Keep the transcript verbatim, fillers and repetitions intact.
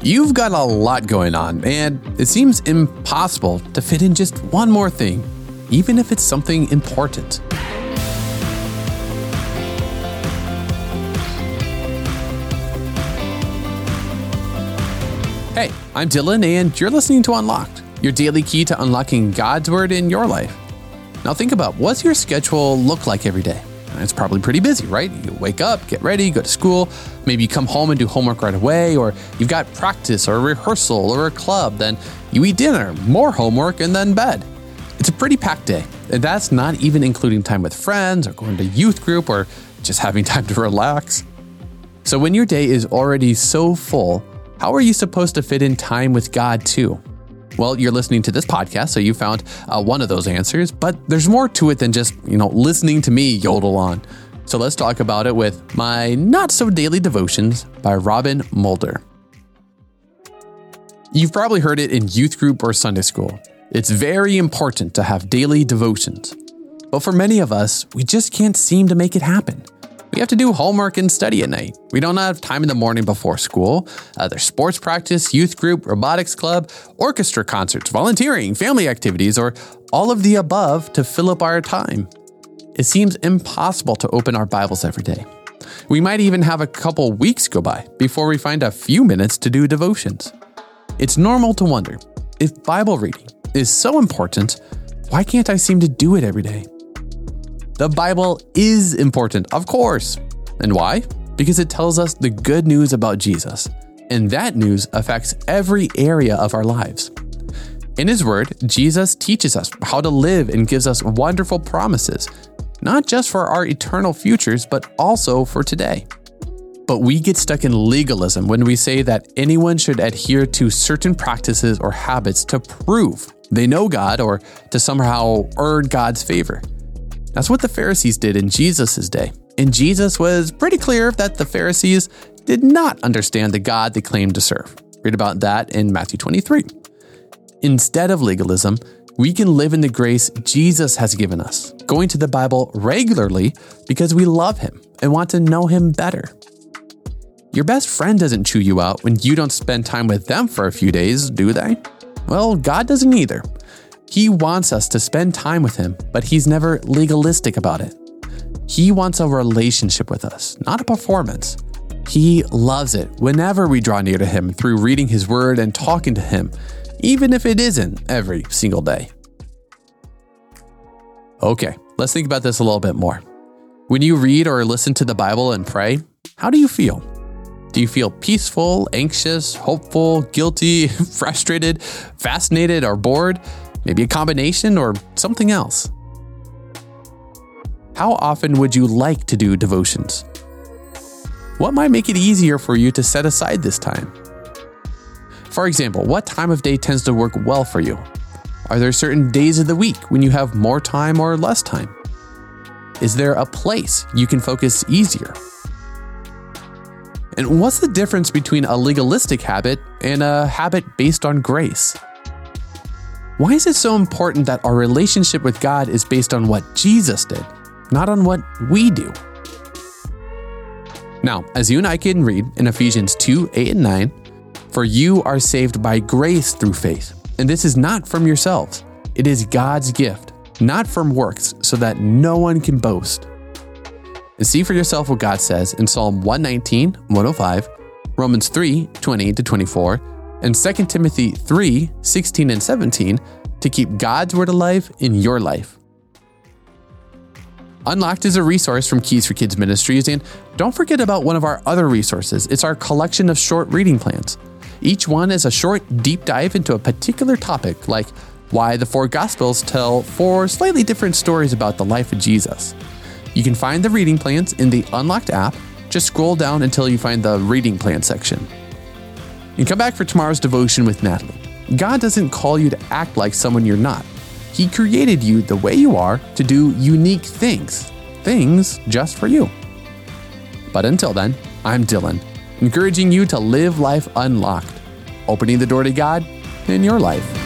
You've got a lot going on, and it seems impossible to fit in just one more thing, even if it's something important. Hey, I'm Dylan, and you're listening to Unlocked, your daily key to unlocking God's Word in your life. Now think about, what's your schedule look like every day? It's probably pretty busy, right? You wake up, get ready, go to school, maybe you come home and do homework right away, or you've got practice or a rehearsal or a club, then you eat dinner, more homework, and then bed. It's a pretty packed day, and that's not even including time with friends or going to youth group or just having time to relax. So when your day is already so full, how are you supposed to fit in time with God too? Well, you're listening to this podcast, so you found uh, one of those answers, but there's more to it than just, you know, listening to me yodel on. So let's talk about it with my not-so-daily devotions by Robin Mulder. You've probably heard it in youth group or Sunday school. It's very important to have daily devotions. But for many of us, we just can't seem to make it happen. We have to do homework and study at night. We don't have time in the morning before school. Uh, there's sports practice, youth group, robotics club, orchestra concerts, volunteering, family activities, or all of the above to fill up our time. It seems impossible to open our Bibles every day. We might even have a couple weeks go by before we find a few minutes to do devotions. It's normal to wonder, if Bible reading is so important, why can't I seem to do it every day? The Bible is important, of course. And why? Because it tells us the good news about Jesus. And that news affects every area of our lives. In His Word, Jesus teaches us how to live and gives us wonderful promises, not just for our eternal futures, but also for today. But we get stuck in legalism when we say that anyone should adhere to certain practices or habits to prove they know God or to somehow earn God's favor. That's what the Pharisees did in Jesus' day. And Jesus was pretty clear that the Pharisees did not understand the God they claimed to serve. Read about that in Matthew twenty-three. Instead of legalism, we can live in the grace Jesus has given us, going to the Bible regularly because we love Him and want to know Him better. Your best friend doesn't chew you out when you don't spend time with them for a few days, do they? Well, God doesn't either. He wants us to spend time with Him, but He's never legalistic about it. He wants a relationship with us, not a performance. He loves it whenever we draw near to Him through reading His Word and talking to Him, even if it isn't every single day. Okay, let's think about this a little bit more. When you read or listen to the Bible and pray, how do you feel? Do you feel peaceful, anxious, hopeful, guilty, frustrated, fascinated, or bored? Maybe a combination or something else. How often would you like to do devotions? What might make it easier for you to set aside this time? For example, what time of day tends to work well for you? Are there certain days of the week when you have more time or less time? Is there a place you can focus easier? And what's the difference between a legalistic habit and a habit based on grace? Why is it so important that our relationship with God is based on what Jesus did, not on what we do? Now, as you and I can read in Ephesians two, eight, and nine, for you are saved by grace through faith, and this is not from yourselves. It is God's gift, not from works, so that no one can boast. And see for yourself what God says in Psalm one nineteen, one oh five, Romans three, twenty to twenty-four, and Second Timothy three, sixteen and seventeen to keep God's Word alive in your life. Unlocked is a resource from Keys for Kids Ministries, and don't forget about one of our other resources. It's our collection of short reading plans. Each one is a short deep dive into a particular topic, like why the four Gospels tell four slightly different stories about the life of Jesus. You can find the reading plans in the Unlocked app. Just scroll down until you find the reading plan section. And come back for tomorrow's devotion with Natalie. God doesn't call you to act like someone you're not. He created you the way you are to do unique things, things just for you. But until then, I'm Dylan, encouraging you to live life unlocked, opening the door to God in your life.